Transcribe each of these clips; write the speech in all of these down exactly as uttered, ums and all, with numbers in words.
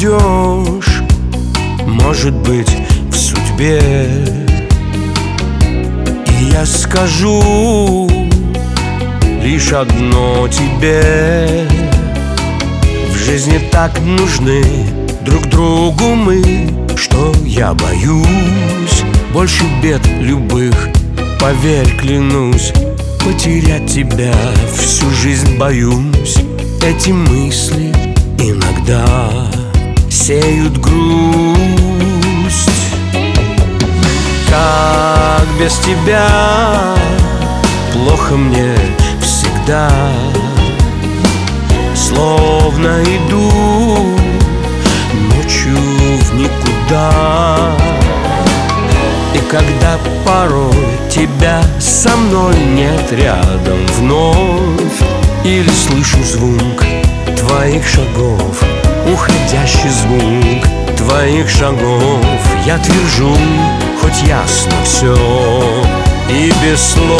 найдешь, может быть, в судьбе. И я скажу лишь одно тебе: в жизни так нужны друг другу мы, что я боюсь больше бед любых. Поверь, клянусь, потерять тебя всю жизнь боюсь. Эти мысли иногда сеют грусть. Как без тебя плохо мне всегда, словно иду ночью в никуда. И когда порой тебя со мной нет рядом вновь, или слышу звук твоих шагов, уходящий звук твоих шагов, я твержу, хоть ясно все и без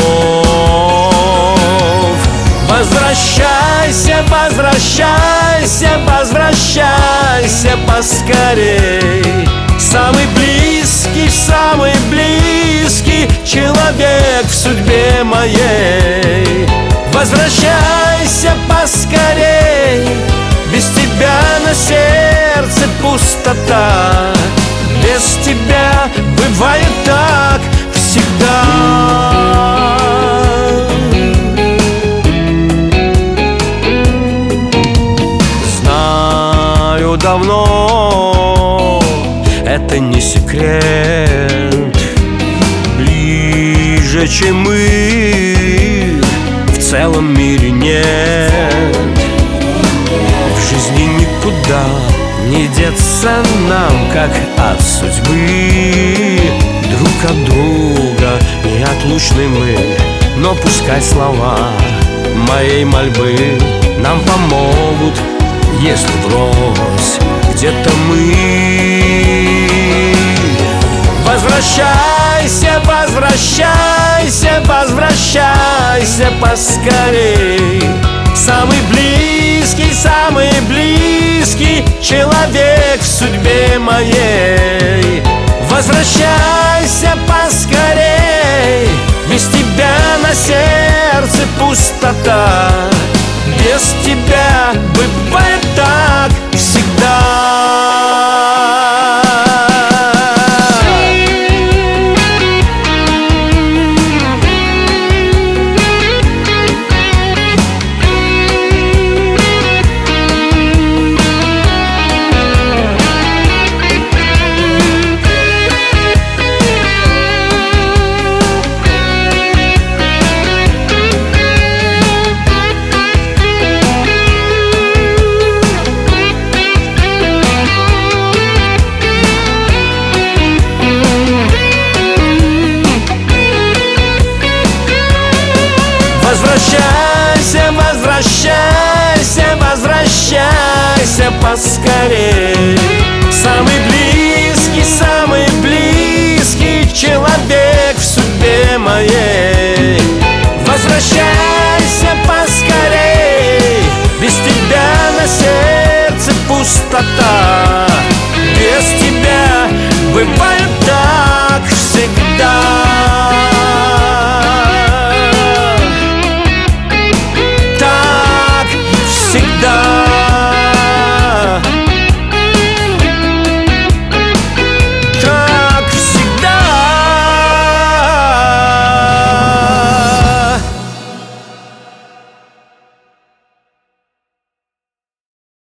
слов: возвращайся, возвращайся, возвращайся поскорей. Самый близкий, самый близкий человек в судьбе моей. Возвращайся поскорей, без тебя на сердце пустота. Без тебя бывает так всегда. Знаю давно, это не секрет. Ближе, чем мы, в целом мире нет. В жизни никуда не деться нам, как от судьбы. Друг от друга неотлучны мы, но пускай слова моей мольбы нам помогут, если врозь где-то мы. Возвращайся, возвращайся, возвращайся поскорей. Самый близкий, самый близкий человек в судьбе моей. Возвращайся поскорей, без тебя на сердце пустота. Без тебя бывает так всегда. Возвращайся, возвращайся, возвращайся поскорей. Самый близкий, самый близкий человек в судьбе моей. Возвращайся поскорей, без тебя на сердце пустота.